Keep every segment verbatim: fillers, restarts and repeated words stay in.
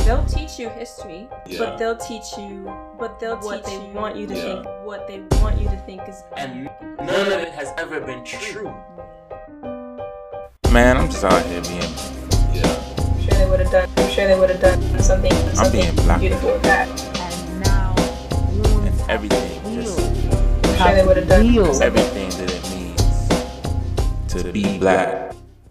They'll teach you history, Yeah. but they'll teach you, but they'll what teach they you want you to yeah. think, what they want you to think is. And none of it has ever been true. Man, I'm just out here being. Yeah. I'm sure they would have done. I'm sure they would have done something. something I'm being black. beautiful with that. And now, And everything, just I'm sure they would have done something. everything that it means to be black.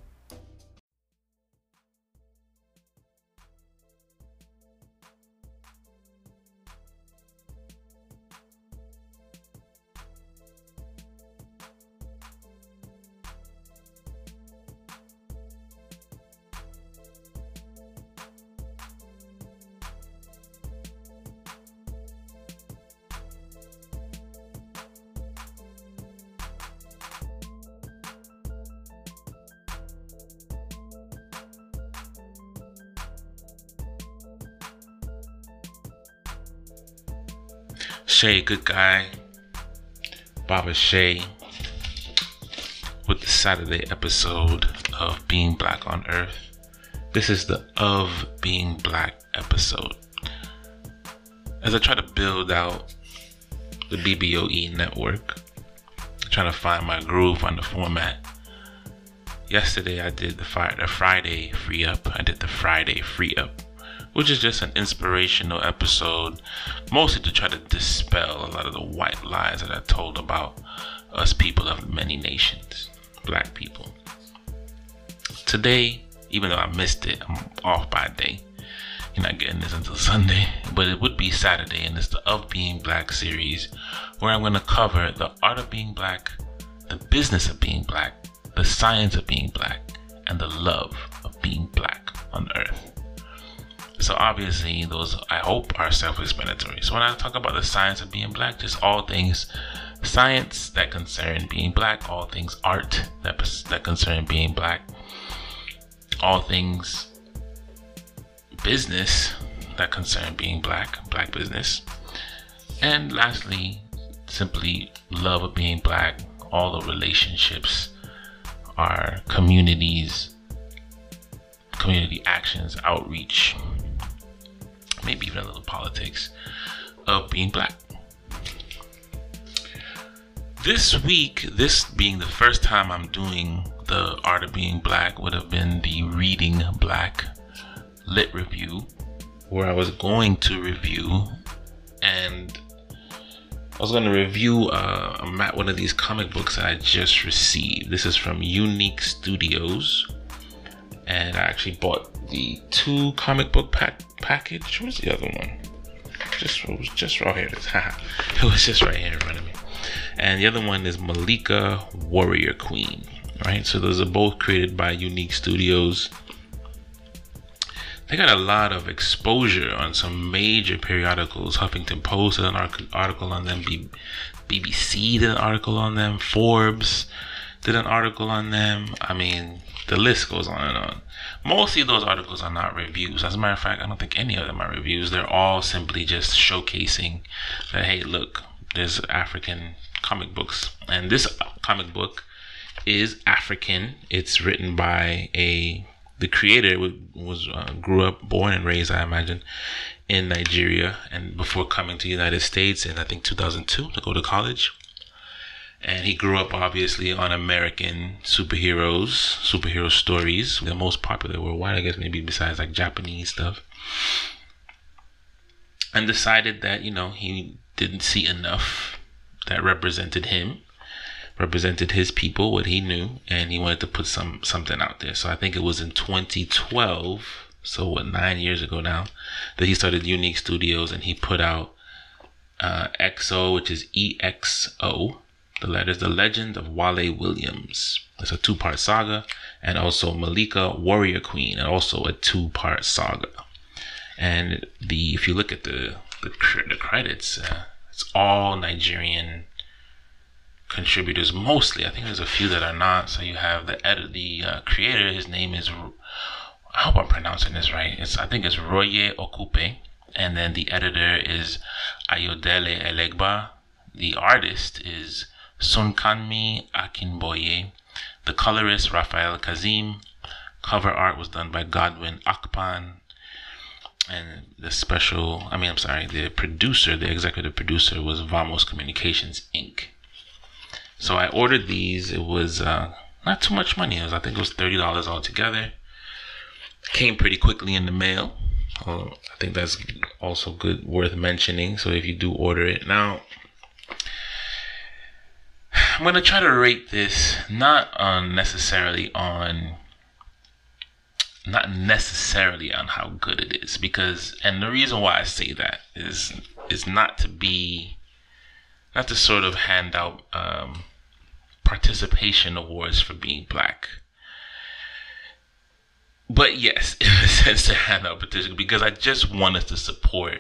Shay, good guy. Baba Shay with the Saturday episode of Being Black on Earth. This is the Of Being Black episode. As I try to build out the B B O E network, trying to find my groove on the format. Yesterday I did the, fri- the Friday free up. I did the Friday free up, which is just an inspirational episode, mostly to try to dispel a lot of the white lies that I told about us people of many nations, black people. Today, even though I missed it, I'm off by a day. You're not getting this until Sunday, but it would be Saturday, and it's the Of Being Black series, where I'm going to cover the art of being black, the business of being black, the science of being black, and the love of being black on Earth. So obviously those, I hope, are self-explanatory. So when I talk about the science of being black, just all things science that concern being black, all things art that, that concern being black, all things business that concern being black, black business, and lastly, simply love of being black, all the relationships, our communities, community actions, outreach, maybe even a little politics of being black. This week, this being the first time I'm doing the Art of Being Black, would have been the Reading Black Lit Review, where I was going to review and I was going to review uh, one of these comic books that I just received. This is from Unique Studios, and I actually bought the two comic book pack package. What's the other one? Just it was just right here. It was just right here in front of me. And the other one is Malika Warrior Queen. Right. So those are both created by Unique Studios. They got a lot of exposure on some major periodicals. Huffington Post did an article on them. B- BBC did an article on them. Forbes did an article on them. I mean, the list goes on and on. Mostly those articles are not reviews. As a matter of fact, I don't think any of them are reviews. They're all simply just showcasing that, hey, look, there's African comic books. And this comic book is African. It's written by a... The creator was uh, grew up, born and raised, I imagine, in Nigeria, and before coming to the United States in I think two thousand two to go to college. And he grew up obviously on American superheroes, superhero stories. The most popular worldwide, I guess, maybe besides like Japanese stuff. And decided that, you know, he didn't see enough that represented him, represented his people, what he knew, and he wanted to put some something out there. So I think it was in twenty twelve, so what, nine years ago now, that he started Unique Studios, and he put out uh, X O, which is E X O, the letters, The Legend of Wale Williams. It's a two-part saga, and also Malika Warrior Queen, and also a two-part saga. And the if you look at the the, the credits, uh, it's all Nigerian contributors mostly. I think there's a few that are not. So you have the edit, the uh, creator. His name is, I hope I'm pronouncing this right. It's I think it's Roye Okupe, and then the editor is Ayodele Elegba. The artist is Sunkanmi Akinboye. The colorist Raphael Kazim. Cover art was done by Godwin Akpan. and the special, I mean, I'm sorry, the producer, the executive producer was Vamos Communications Incorporated. So I ordered these. It was uh, not too much money. It was, I think it was thirty dollars altogether. Came pretty quickly in the mail. Uh, I think that's also good, worth mentioning. So if you do order it now, I'm going to try to rate this not on necessarily on not necessarily on how good it is, because, and the reason why I say that is is not to be not to sort of hand out um, participation awards for being black, but yes, in a sense to hand out participation, because I just want us to support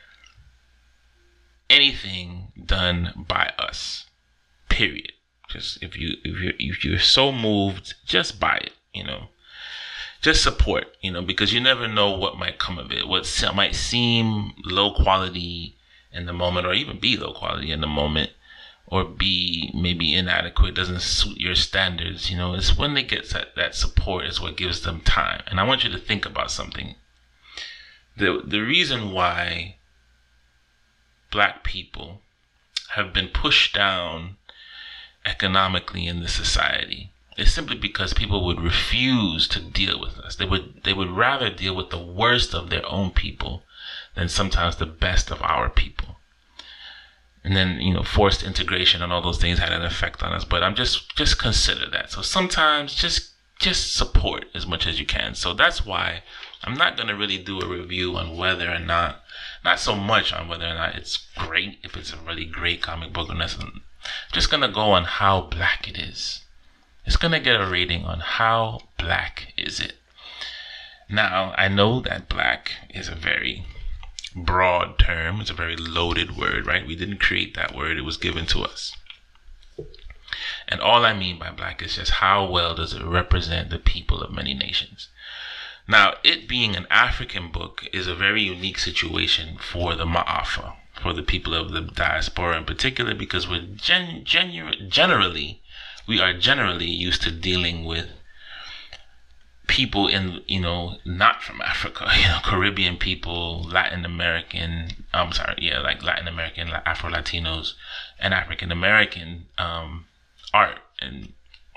anything done by us. Period. Just if you if you if you're so moved, just buy it. You know, just support. You know, because you never know what might come of it. What might seem low quality in the moment, or even be low quality in the moment, or be maybe inadequate, doesn't suit your standards. You know, it's when they get that that support is what gives them time. And I want you to think about something. The the reason why black people have been pushed down economically in the society is simply because people would refuse to deal with us. They would they would rather deal with the worst of their own people than sometimes the best of our people. And then, you know, forced integration and all those things had an effect on us. But I'm just just consider that. So sometimes just just support as much as you can. So that's why I'm not going to really do a review on whether or not, not so much on whether or not it's great, if it's a really great comic book or not. Just gonna go on how black it is. It's gonna get a rating on how black is it. Now, I know that black is a very broad term. It's a very loaded word, right? We didn't create that word. It was given to us. And all I mean by black is just how well does it represent the people of many nations. Now, it being an African book is a very unique situation for the Ma'afa, for the people of the diaspora in particular, because we're gen- genu- generally, we are generally used to dealing with people in, you know, not from Africa, you know, Caribbean people, Latin American, I'm sorry, yeah, like Latin American, Afro-Latinos, and African American um, art. And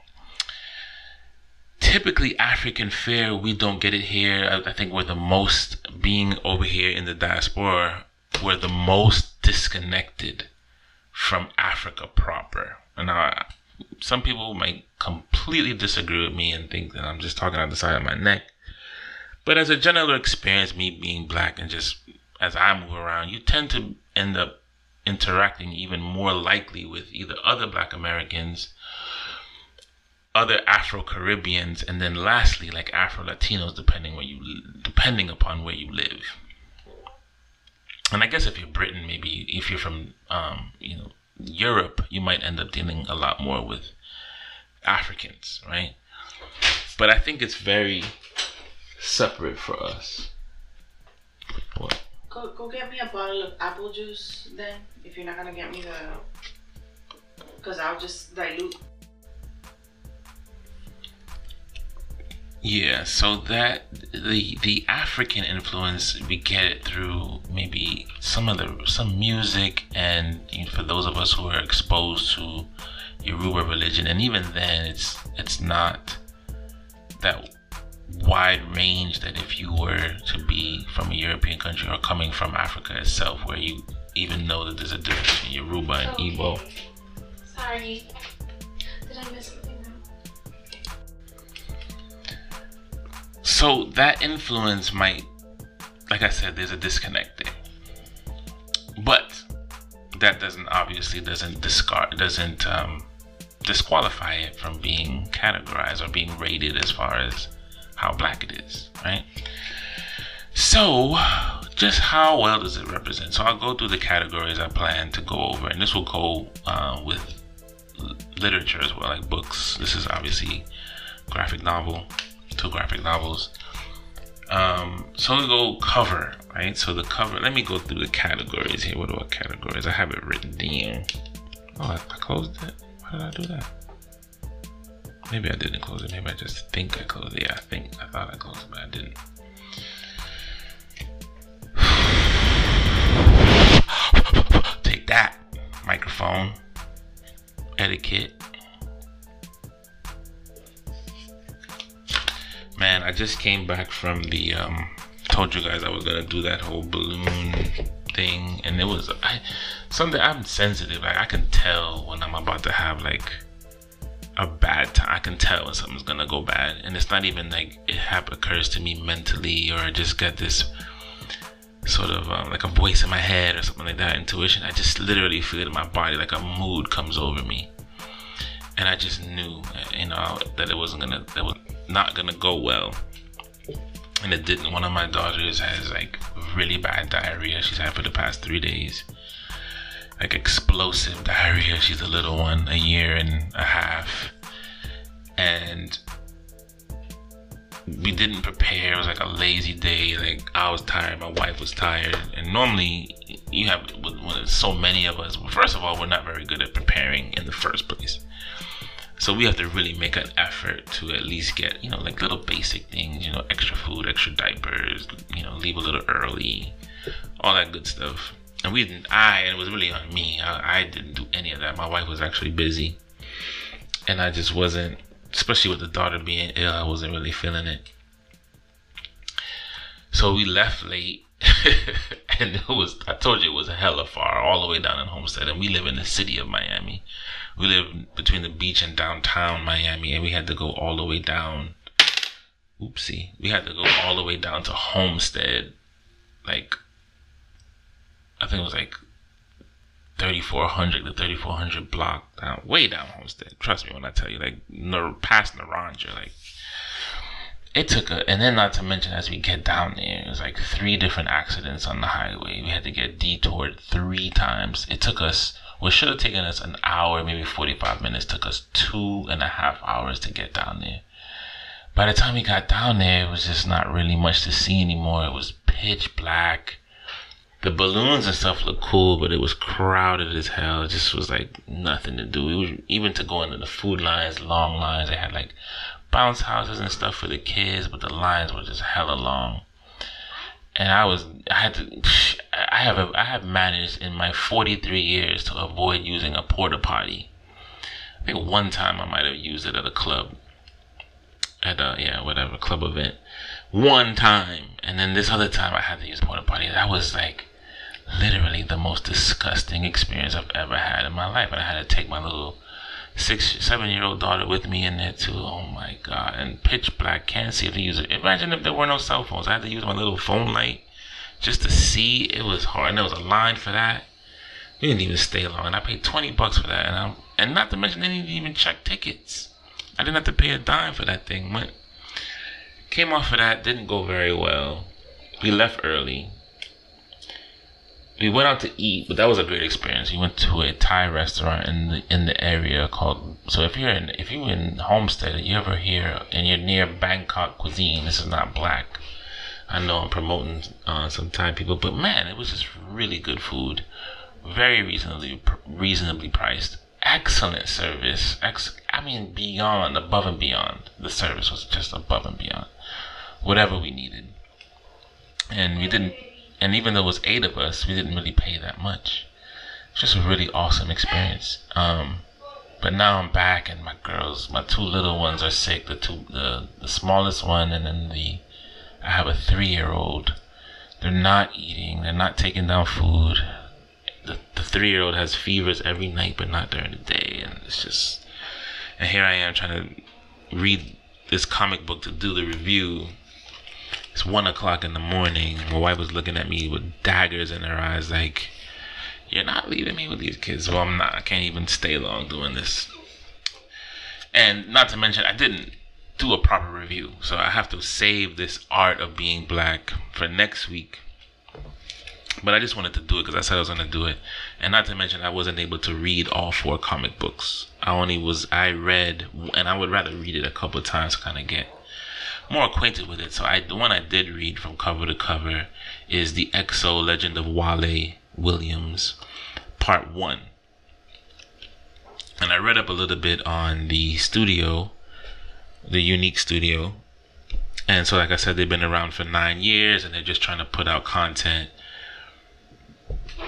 typically African fare, we don't get it here. I think we're the most, being over here in the diaspora, we're the most disconnected from Africa proper. And now, some people might completely disagree with me and think that I'm just talking out the side of my neck. But as a general experience, me being black and just as I move around, you tend to end up interacting even more likely with either other black Americans, other Afro-Caribbeans, and then lastly, like Afro-Latinos, depending where you, depending upon where you live. And I guess if you're Britain, maybe if you're from, um, you know, Europe, you might end up dealing a lot more with Africans, right? But I think it's very separate for us. What? Go, go get me a bottle of apple juice then, if you're not gonna get me the, because I'll just dilute. Yeah, so that the the African influence, we get it through maybe some of the some music, and you know, for those of us who are exposed to Yoruba religion, and even then it's it's not that wide range that if you were to be from a European country or coming from Africa itself, where you even know that there's a difference in Yoruba and Okay. Igbo. Sorry, did I miss something? So that influence might, like I said, there's a disconnect there. But that doesn't obviously doesn't discard doesn't um, disqualify it from being categorized or being rated as far as how black it is, right? So just how well does it represent? So I'll go through the categories I plan to go over, and this will go uh, with literature as well, like books. This is obviously graphic novel. Two graphic novels. Um, so we'll go cover, right? So the cover, let me go through the categories here. What are our categories? I have it written down. Oh, I, I closed it. Why did I do that? Maybe I didn't close it. Maybe I just think I closed it. Yeah, I think I thought I closed it, but I didn't. just came back from the um told you guys I was gonna do that whole balloon thing, and it was I something I'm sensitive. Like I can tell when I'm about to have like a bad time. I can tell when something's gonna go bad, and it's not even like it have occurs to me mentally, or I just get this sort of um, like a voice in my head or something like that, intuition. I just literally feel it in my body, like a mood comes over me, and I just knew, you know, that it wasn't gonna, that was not gonna go well, and it didn't. One of my daughters has like really bad diarrhea. She's had for the past three days, like explosive diarrhea. She's a little one, a year and a half, and we didn't prepare. It was like a lazy day. Like I was tired, my wife was tired, and normally you have when there's so many of us. First of all, we're not very good at preparing in the first place, so we have to really make an effort to at least get, you know, like little basic things, you know, extra food, extra diapers, you know, leave a little early, all that good stuff. And we didn't. I and it was really on me. I, I didn't do any of that. My wife was actually busy, and I just wasn't. Especially with the daughter being ill, I wasn't really feeling it. So we left late, and it was, I told you it was hella far, all the way down in Homestead, and we live in the city of Miami. We live between the beach and downtown Miami, and we had to go all the way down. Oopsie. We had to go all the way down to Homestead, like, I think it was like thirty-four hundred, the thirty-four hundred block down, way down Homestead. Trust me when I tell you, like, Nar- past Naranja, like, it took a, and then not to mention as we get down there, it was like three different accidents on the highway. We had to get detoured three times. It took us, what should have taken us an hour, maybe forty-five minutes, took us two and a half hours to get down there. By the time we got down there, it was just not really much to see anymore. It was pitch black. The balloons and stuff looked cool, but it was crowded as hell. It just was like nothing to do. It was, even to go into the food lines, long lines. They had like bounce houses and stuff for the kids, but the lines were just hella long. And I was, I had to, I have, a, I have managed in my forty-three years to avoid using a porta potty. I think one time I might have used it at a club, at a, yeah, whatever, club event. One time, and then this other time I had to use a porta potty. That was like literally the most disgusting experience I've ever had in my life. And I had to take my little six, seven year old daughter with me in there too. Oh my God. And pitch black, can't see to use it. Imagine if there were no cell phones. I had to use my little phone light just to see. It was hard. And there was a line for that. We didn't even stay long. And I paid twenty bucks for that. And I, and not to mention they didn't even check tickets. I didn't have to pay a dime for that thing. Went, came off of that, didn't go very well. We left early. We went out to eat, but that was a great experience. We went to a Thai restaurant in the in the area called. So if you're in if you're in Homestead, you ever here and you're near Bangkok cuisine, this is not black. I know I'm promoting uh, some Thai people, but man, it was just really good food, very reasonably reasonably priced, excellent service. Ex- I mean, beyond, above and beyond. The service was just above and beyond whatever we needed, and we didn't. And even though it was eight of us, we didn't really pay that much. It's just a really awesome experience. Um, but now I'm back, and my girls, my two little ones are sick. The two, the the smallest one, and then the, I have a three-year-old. They're not eating. They're not taking down food. The the three-year-old has fevers every night, but not during the day. And it's just, and here I am trying to read this comic book to do the review. It's one o'clock in the morning. My wife was looking at me with daggers in her eyes, like, "You're not leaving me with these kids." Well, I'm not. I can't even stay long doing this. And not to mention, I didn't do a proper review, so I have to save this art of being black for next week. But I just wanted to do it because I said I was going to do it. And not to mention, I wasn't able to read all four comic books. I only was, I read, and I would rather read it a couple of times to kind of get more acquainted with it. So I, the one I did read from cover to cover is the X O Legend of Wale Williams, part one. And I read up a little bit on the studio, the Unique Studio. And so, like I said, they've been around for nine years and they're just trying to put out content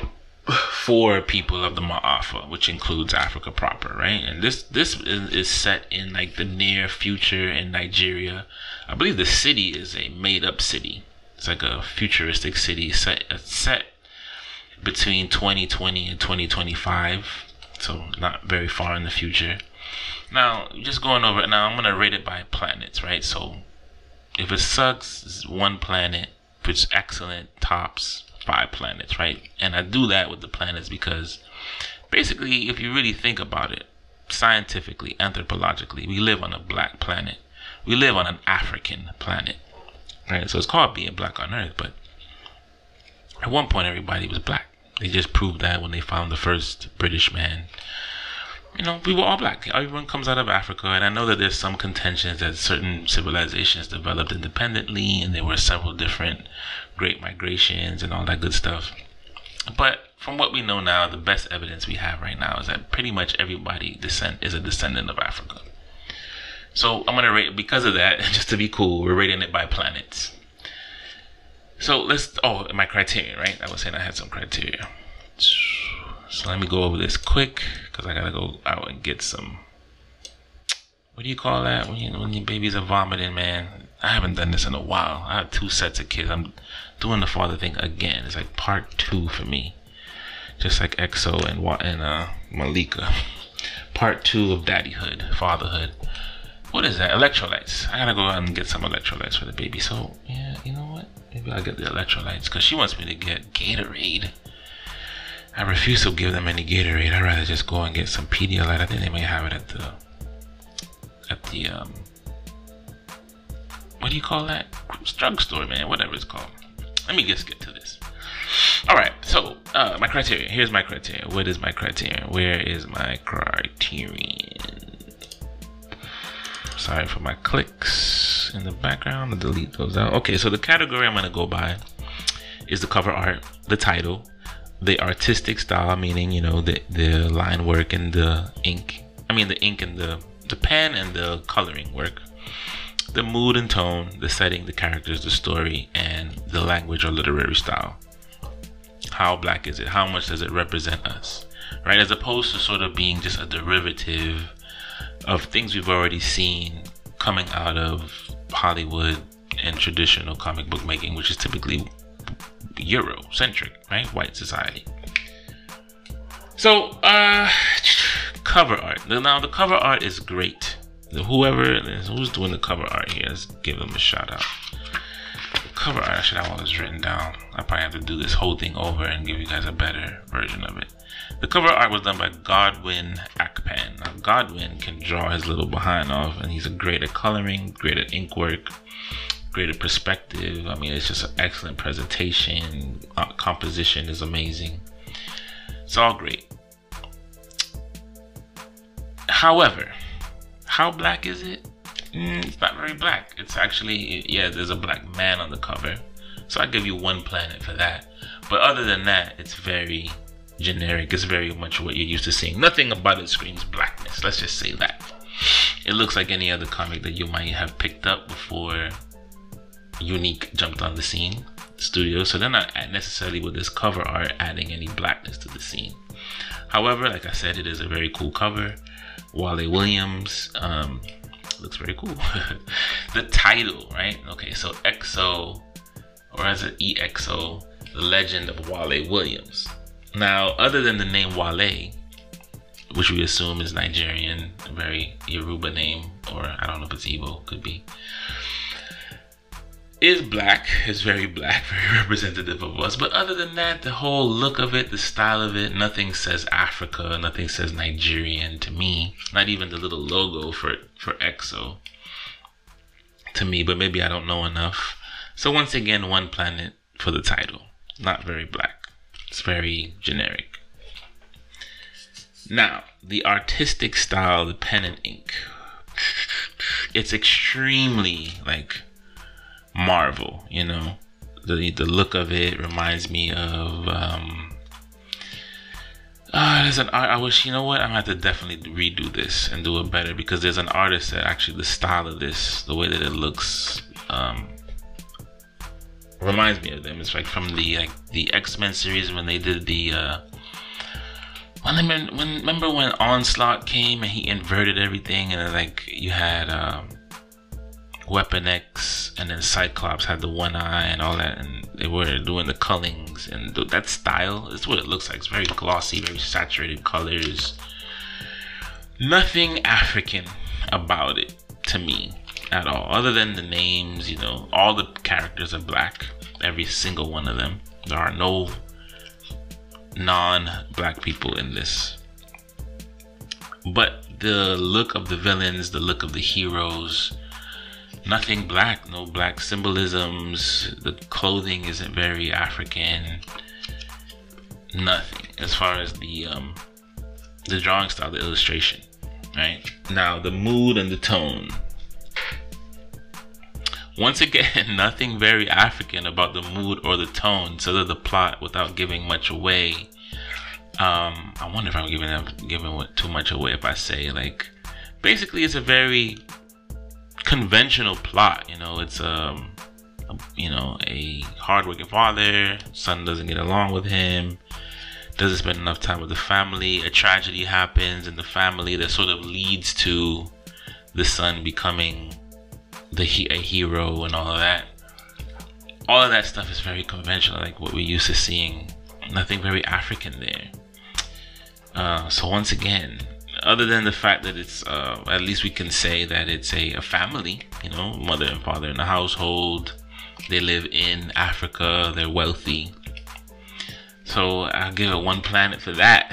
for people of the Ma'afa, which includes Africa proper, right? And this this is, is set in like the near future in Nigeria. I believe the city is a made-up city. It's like a futuristic city set set between twenty twenty and twenty twenty-five, so not very far in the future. Now, just going over it now, I'm gonna rate it by planets, right? So if it sucks, it's one planet. If it's excellent, tops five planets, right? And I do that with the planets because basically, if you really think about it, scientifically, anthropologically, we live on a black planet. We live on an African planet, right? So it's called being black on Earth, but at one point everybody was black. They just proved that when they found the first British man. You know, we were all black. Everyone comes out of Africa, and I know that there's some contentions that certain civilizations developed independently, and there were several different great migrations and all that good stuff. But from what we know now, the best evidence we have right now is that pretty much everybody descend is a descendant of Africa. So I'm gonna rate, because of that, just to be cool, we're rating it by planets. So let's, oh, my criteria, right? I was saying I had some criteria. So let me go over this quick, because I gotta go out and get some, what do you call that when you when your babies are vomiting, man? I haven't done this in a while. I have two sets of kids. I'm doing the father thing again. It's like part two for me, just like X O and and uh, Malika. Part two of daddyhood, fatherhood. What is that? Electrolytes. I gotta go out and get some electrolytes for the baby. So yeah, you know what? Maybe I'll get the electrolytes, because she wants me to get Gatorade. I refuse to give them any Gatorade. I'd rather just go and get some Pedialyte. I think they may have it at the at the um what do you call that? Drugstore, man, whatever it's called. Let me just get to this. Alright, so uh my criteria. Here's my criteria. What is my criteria? Where is my criterion? Sorry for my clicks in the background. I'll delete those out. Okay, so the category I'm gonna go by is the cover art, the title, the artistic style, meaning, you know, the the line work and the ink. I mean the ink and the the pen and the coloring work. The mood and tone, the setting, the characters, the story, and the language or literary style. How black is it? How much does it represent us? Right? As opposed to sort of being just a derivative of things we've already seen coming out of Hollywood and traditional comic book making, which is typically Eurocentric, right? White society. So, uh, cover art. Now, the cover art is great. Whoever who's doing the cover art here, let's give them a shout out. The cover art, I should have all this written down. I probably have to do this whole thing over and give you guys a better version of it. The cover art was done by Godwin Akpan. Now, Godwin can draw his little behind off, and he's a great at coloring, great at ink work, great at perspective. I mean, it's just an excellent presentation. Uh, composition is amazing. It's all great. However, how black is it? Mm, it's not very black. It's actually, yeah, there's a black man on the cover. So I give you one planet for that. But other than that, it's very generic. It's very much what you're used to seeing. Nothing about it screams blackness. Let's just say that. It looks like any other comic that you might have picked up before Unique jumped on the scene studio. So they're not necessarily with this cover art adding any blackness to the scene. However, like I said, it is a very cool cover. Wale Williams um, looks very cool. The title, right? Okay, so X O, or as an E X O, The Legend of Wale Williams. Now, other than the name Wale, which we assume is Nigerian, a very Yoruba name, or I don't know if it's Igbo, could be, is black, is very black, very representative of us. But other than that, the whole look of it, the style of it, nothing says Africa, nothing says Nigerian to me. Not even the little logo for for X O to me, but maybe I don't know enough. So once again, one planet for the title. Not very black. It's very generic. Now, the artistic style, the pen and ink. It's extremely like Marvel, you know. The the look of it reminds me of um uh, there's an art, I wish, you know what, I'm gonna have to definitely redo this and do it better, because there's an artist that actually, the style of this, the way that it looks, um reminds me of them. It's like from the like the X-Men series when they did the uh when, when, when remember when Onslaught came and he inverted everything, and like you had um, Weapon X, and then Cyclops had the one eye and all that, and they were doing the cullings, and th that style is what it looks like. It's very glossy, very saturated colors. Nothing African about it to me at all, other than the names. You know, all the characters are black, every single one of them. There are no non-black people in this, but the look of the villains, the look of the heroes, nothing black, no black symbolisms. The clothing isn't very African. Nothing as far as the um the drawing style, the illustration. Right now, the mood and the tone. Once again, nothing very African about the mood or the tone, so that the plot, without giving much away. Um, I wonder if I'm giving giving too much away if I say, like, basically it's a very conventional plot. You know, it's um, a, you know, a hardworking father. Son doesn't get along with him. Doesn't spend enough time with the family. A tragedy happens in the family that sort of leads to the son becoming the he a hero and all of that. All of that stuff is very conventional, like what we're used to seeing. Nothing very African there. Uh, so once again, other than the fact that it's, uh, at least we can say that it's a, a family, you know, mother and father in the household. They live in Africa. They're wealthy. So I'll give it one planet for that.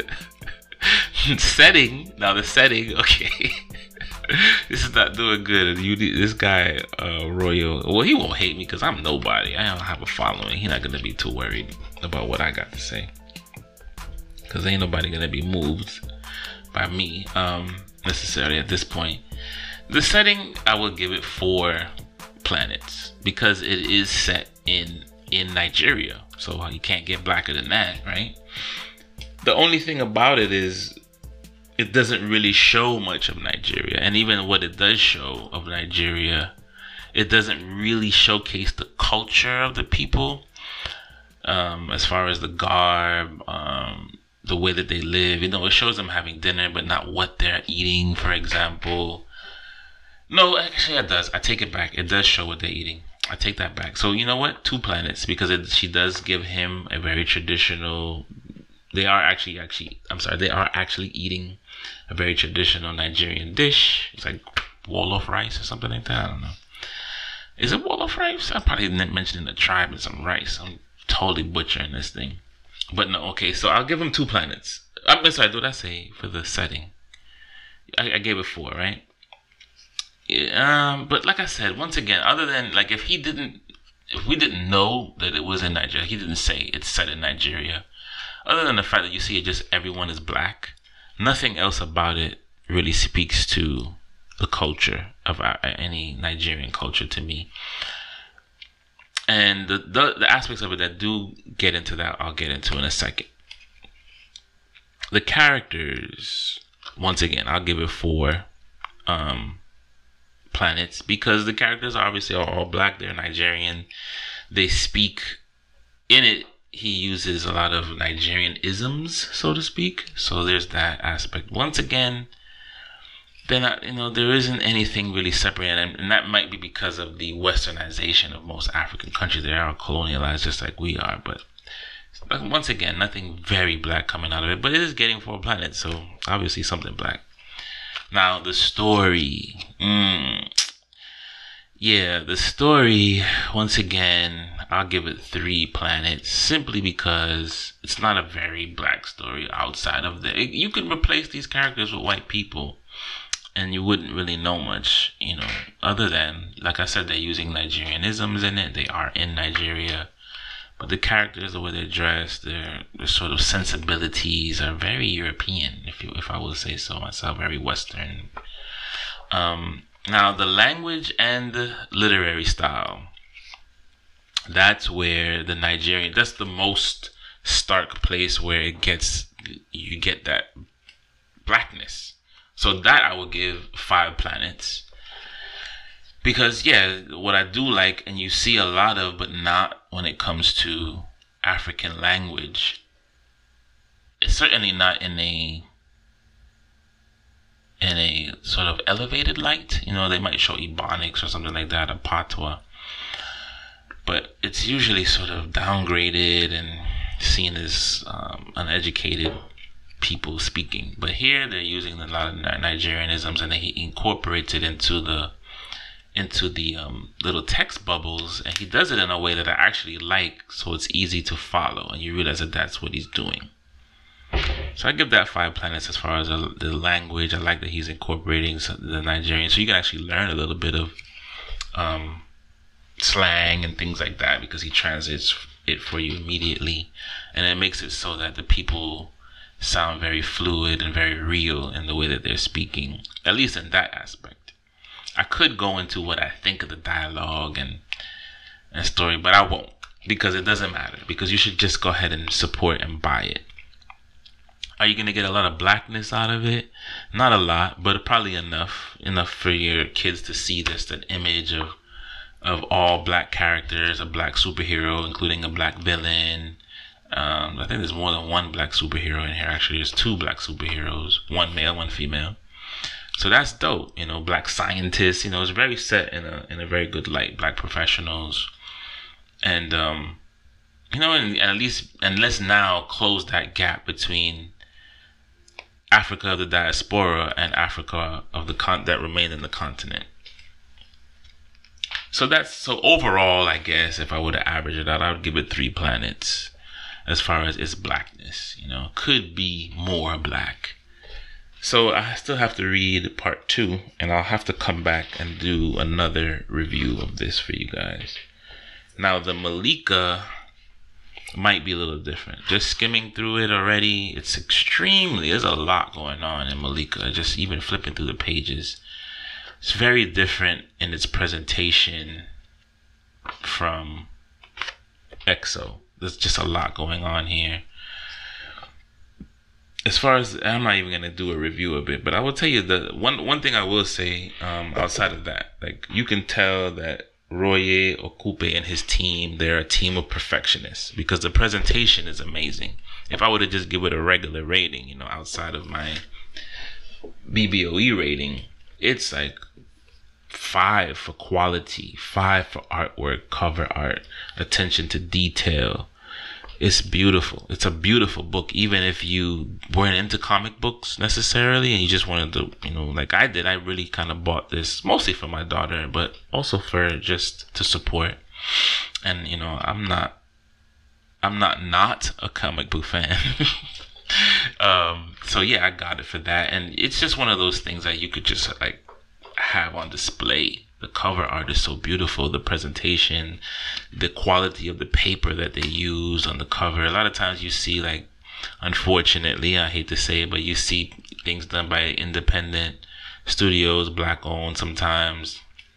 Setting, now the setting, okay. This is not doing good. You, this guy, uh, Royal, well, he won't hate me because I'm nobody. I don't have a following. He's not going to be too worried about what I got to say, because ain't nobody going to be moved by me um, necessarily at this point. The setting, I will give it four planets because it is set in in Nigeria. So you can't get blacker than that, right? The only thing about it is it doesn't really show much of Nigeria. And even what it does show of Nigeria, it doesn't really showcase the culture of the people, um, as far as the garb, um, the way that they live. You know, it shows them having dinner, but not what they're eating, for example. No, actually it does. I take it back. It does show what they're eating. I take that back. So you know what? Two planets, because it, she does give him a very traditional. They are actually, actually, I'm sorry, they are actually eating a very traditional Nigerian dish. It's like wolof rice or something like that. I don't know. Is it wolof rice? I probably didn't mention the tribe and some rice. I'm totally butchering this thing. But no, okay. So I'll give him two planets. I'm sorry. What did I say for the setting? I, I gave it four, right? Yeah, um, but like I said, once again, other than like if he didn't, if we didn't know that it was in Nigeria, he didn't say it's set in Nigeria. Other than the fact that you see it, just everyone is black. Nothing else about it really speaks to the culture of our, any Nigerian culture to me. And the, the the aspects of it that do get into that, I'll get into in a second. The characters, once again, I'll give it four. Um. planets, because the characters obviously are all black. They're Nigerian. They speak in it. He uses a lot of Nigerian isms, so to speak. So there's that aspect. Once again, they're not, you know, there isn't anything really separated, and, and that might be because of the westernization of most African countries. They are colonialized just like we are, but once again, nothing very black coming out of it. But it is getting four planets, so obviously something black. Now, the story. Mm, yeah, the story, once again, I'll give it three planets, simply because it's not a very black story outside of the... You could replace these characters with white people, and you wouldn't really know much, you know, other than, like I said, they're using Nigerianisms in it. They are in Nigeria. But the characters, the way they're dressed, their, their sort of sensibilities are very European, if you, if I would say so myself, very Western. Um, now, the language and the literary style, that's where the Nigerian, that's the most stark place where it gets, you get that blackness. So that I would give five planets. Because, yeah, what I do like, and you see a lot of, but not when it comes to African language, it's certainly not in a in a sort of elevated light. You know, they might show Ebonics or something like that, a Patois. But it's usually sort of downgraded and seen as um, uneducated people speaking. But here they're using a lot of Nigerianisms, and they incorporate it into the into the um, little text bubbles, and he does it in a way that I actually like, so it's easy to follow, and you realize that that's what he's doing. So I give that five planets as far as the, the language. I like that he's incorporating the Nigerian, so you can actually learn a little bit of um, slang and things like that, because he translates it for you immediately, and it makes it so that the people sound very fluid and very real in the way that they're speaking, at least in that aspect. I could go into what I think of the dialogue and and story, but I won't, because it doesn't matter, because you should just go ahead and support and buy it. Are you going to get a lot of blackness out of it? Not a lot, but probably enough. Enough for your kids to see this, that image of of all black characters, a black superhero, including a black villain. Um, I think there's more than one black superhero in here. Actually, there's two black superheroes, one male, one female. So that's dope. You know, black scientists. You know, it's very set in a in a very good light. Black professionals, and um, you know, and, and at least and let's now close that gap between Africa of the diaspora and Africa of the con that remained in the continent. So that's so overall, I guess if I were to average it out, I would give it three planets as far as its blackness. You know, could be more black. So I still have to read part two, and I'll have to come back and do another review of this for you guys. Now the Malika might be a little different. Just skimming through it already, it's extremely, there's a lot going on in Malika. Just even flipping through the pages, it's very different in its presentation from Exo. There's just a lot going on here. As far as, I'm not even going to do a review of it, but I will tell you the one one thing I will say um, outside of that, like you can tell that Roye Okupe and his team, they're a team of perfectionists, because the presentation is amazing. If I were to just give it a regular rating, you know, outside of my B B O E rating, it's like five for quality, five for artwork, cover art, attention to detail. It's beautiful. It's a beautiful book, even if you weren't into comic books necessarily and you just wanted to, you know, like I did. I really kind of bought this mostly for my daughter, but also for just to support. And, you know, I'm not, I'm not not a comic book fan. um, so yeah, I got it for that. And it's just one of those things that you could just like have on display. The cover art is so beautiful. The presentation, the quality of the paper that they use on the cover. A lot of times you see, like, unfortunately, I hate to say it, but you see things done by independent studios, black owned sometimes.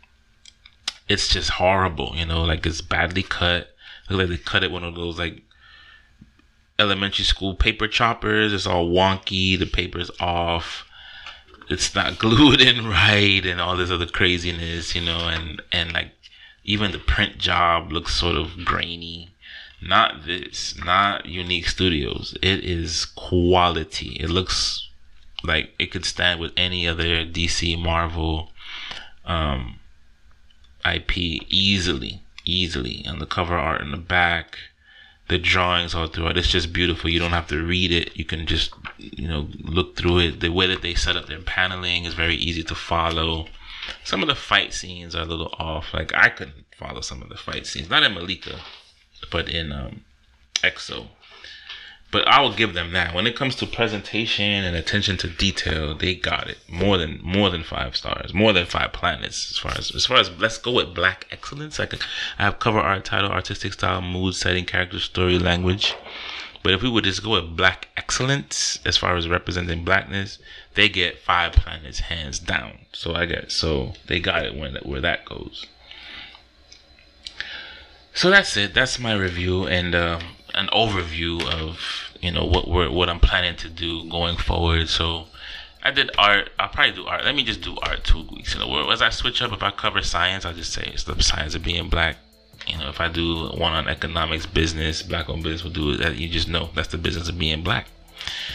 It's just horrible, you know, like it's badly cut. Look like they cut it one of those like elementary school paper choppers. It's all wonky. The paper's off. It's not glued in right and all this other craziness, you know, and, and like even the print job looks sort of grainy. Not this, not Unique Studios. It is quality. It looks like it could stand with any other D C Marvel um, I P easily, easily. And the cover art in the back, the drawings all throughout, it's just beautiful. You don't have to read it. You can just, you know, look through it. The way that they set up their paneling is very easy to follow. Some of the fight scenes are a little off. Like I couldn't follow some of the fight scenes, not in Malika, but in um, Exo. But I will give them that. When it comes to presentation and attention to detail, they got it. More than more than five stars, more than five planets. As far as as far as let's go with black excellence. I, could, I have cover art, title, artistic style, mood, setting, character, story, language. But if we would just go with black excellence, as far as representing blackness, they get five planets hands down. So I get so they got it when where that goes. So that's it. That's my review and uh, an overview of, you know, what we're what I'm planning to do going forward. So I did art. I'll probably do art. Let me just do art two weeks in a row. As I switch up, if I cover science, I'll just say it's the science of being black. You know, if I do one on economics, business, black on business, we'll do it. You just know that's the business of being black.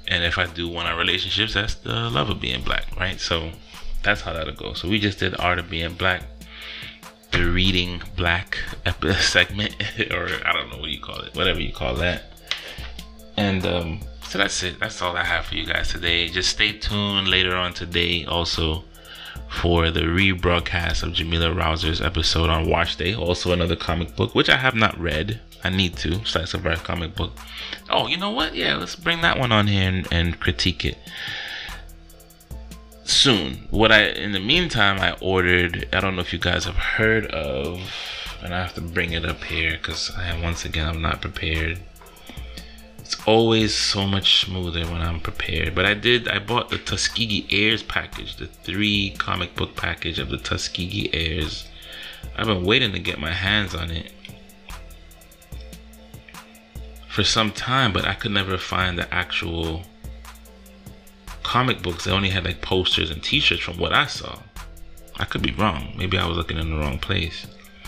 And if I do one on relationships, that's the love of being black, right? So that's how that'll go. So we just did Art of Being Black, the reading black epi- segment, or I don't know what you call it, whatever you call that. And um, so that's it. That's all I have for you guys today. Just stay tuned later on today also for the rebroadcast of Jamila Rouser's episode on Wash Day. Also another comic book, which I have not read. I need to. Slice of Life comic book. Oh, you know what? Yeah, let's bring that one on here and, and critique it soon. What I, in the meantime, I ordered, I don't know if you guys have heard of, and I have to bring it up here because I am, once again, I'm not prepared. It's always so much smoother when I'm prepared. But I did, I bought the Tuskegee Heirs package, the three comic book package of the Tuskegee Heirs. I've been waiting to get my hands on it for some time, but I could never find the actual comic books. They only had like posters and t-shirts from what I saw. I could be wrong. Maybe I was looking in the wrong place.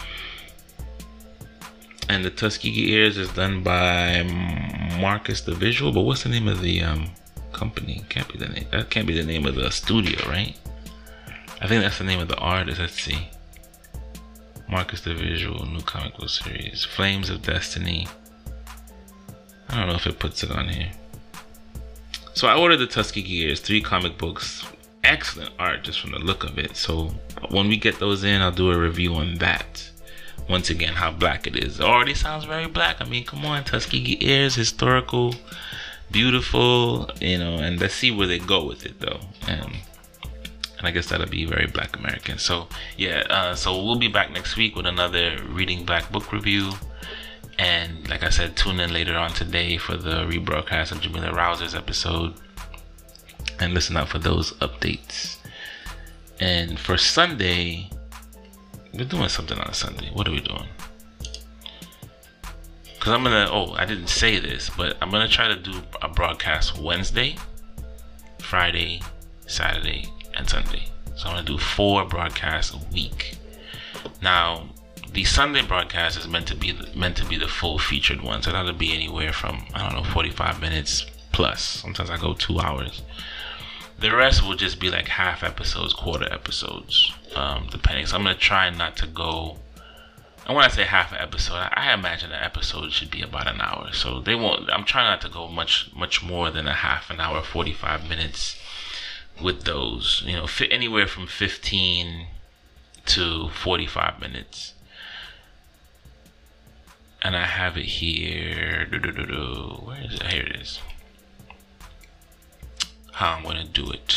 And the Tuskegee Heirs is done by Marcus the Visual, but what's the name of the um company? Can't be the name. That can't be the name of the studio, right? I think that's the name of the artist. Let's see. Marcus the Visual, new comic book series, Flames of Destiny. I don't know if it puts it on here. So I ordered the Tuskegee Heirs, three comic books. Excellent art just from the look of it. So when we get those in, I'll do a review on that. Once again, how black it is. It already sounds very black. I mean, come on, Tuskegee Heirs, historical, beautiful, you know, and let's see where they go with it though. And, and I guess that'll be very black American. So yeah, uh, so we'll be back next week with another Reading Black book review. And like I said, tune in later on today for the rebroadcast of Jamila Rouser's episode. And listen out for those updates. And for Sunday, we're doing something on Sunday. What are we doing? Because I'm going to, oh, I didn't say this, but I'm going to try to do a broadcast Wednesday, Friday, Saturday, and Sunday. So I'm going to do four broadcasts a week. Now, the Sunday broadcast is meant to be the, meant to be the full featured one, so that'll be anywhere from, I don't know, forty-five minutes plus. Sometimes I go two hours. The rest will just be like half episodes, quarter episodes, um, depending. So I'm gonna try not to go. And when I say half an episode, I, I imagine an episode should be about an hour. So they won't. I'm trying not to go much much more than a half an hour, forty-five minutes with those. You know, fit anywhere from fifteen to forty-five minutes. And I have it here. Where is it? Here it is. How I'm gonna do it.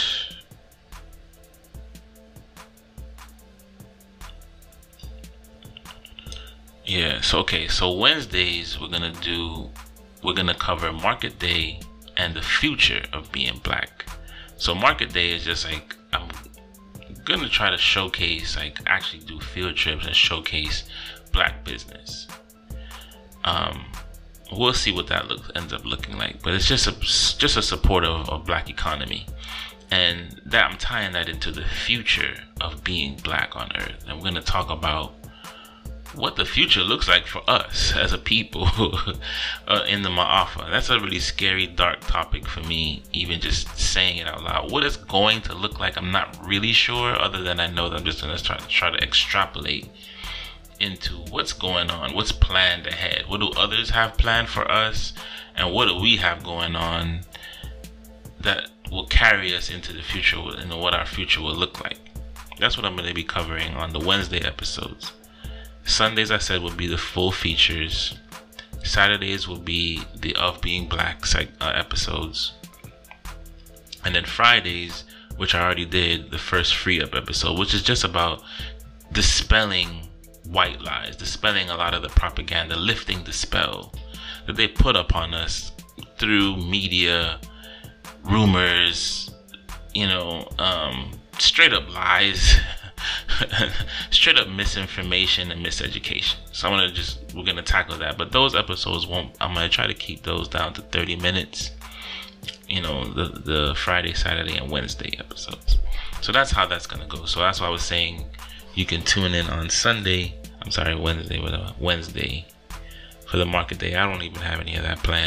Yeah, so okay, so Wednesdays we're gonna do we're gonna cover Market Day and the future of being black. So Market Day is just like, I'm gonna try to showcase, like actually do field trips and showcase black business. Um, we'll see what that look, ends up looking like, but it's just a just a support of, of black economy, and that I'm tying that into the future of being black on Earth. And we're gonna talk about what the future looks like for us as a people uh, in the Ma'afa. That's a really scary, dark topic for me, even just saying it out loud. What it's going to look like, I'm not really sure, other than I know that I'm just gonna try to try to extrapolate into what's going on, what's planned ahead, what do others have planned for us, and what do we have going on that will carry us into the future and what our future will look like. That's what I'm going to be covering on the Wednesday episodes. Sundays, I said, will be the full features. Saturdays will be the Of Being Black uh, episodes, and then Fridays, which I already did, the first Free Up episode, which is just about dispelling white lies, dispelling a lot of the propaganda, lifting the spell that they put upon us through media, rumors, you know, um, straight up lies, straight up misinformation and miseducation. So I'm gonna just, we're gonna tackle that, but those episodes won't, I'm gonna try to keep those down to thirty minutes, you know, the, the Friday, Saturday, and Wednesday episodes. So that's how that's gonna go. So that's why I was saying, you can tune in on Sunday, I'm sorry, Wednesday, Wednesday for the Market Day. I don't even have any of that planned.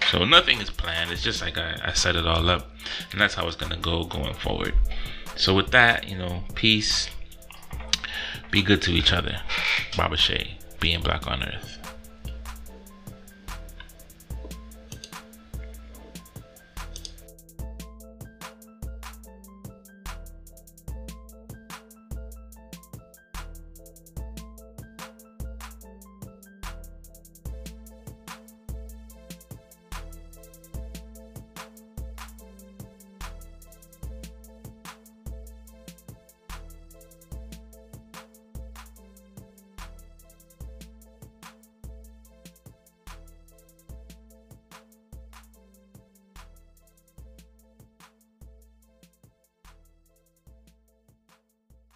So nothing is planned. It's just like I, I set it all up, and that's how it's gonna go going forward. So with that, you know, peace. Be good to each other. Baba Shay, being black on earth.